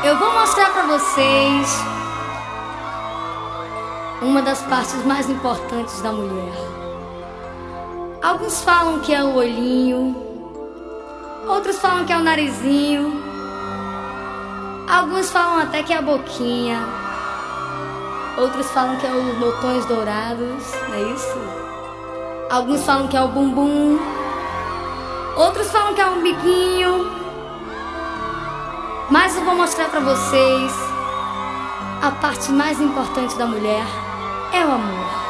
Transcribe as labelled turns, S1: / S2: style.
S1: Eu vou mostrar pra vocês uma das partes mais importantes da mulher. Alguns falam que é o olhinho, outros falam que é o narizinho, alguns falam até que é a boquinha, outros falam que é os botões dourados, não é isso? Alguns falam que é o bumbum, outros falam que é o umbiguinho. Mas eu vou mostrar pra vocês a parte mais importante da mulher é o amor.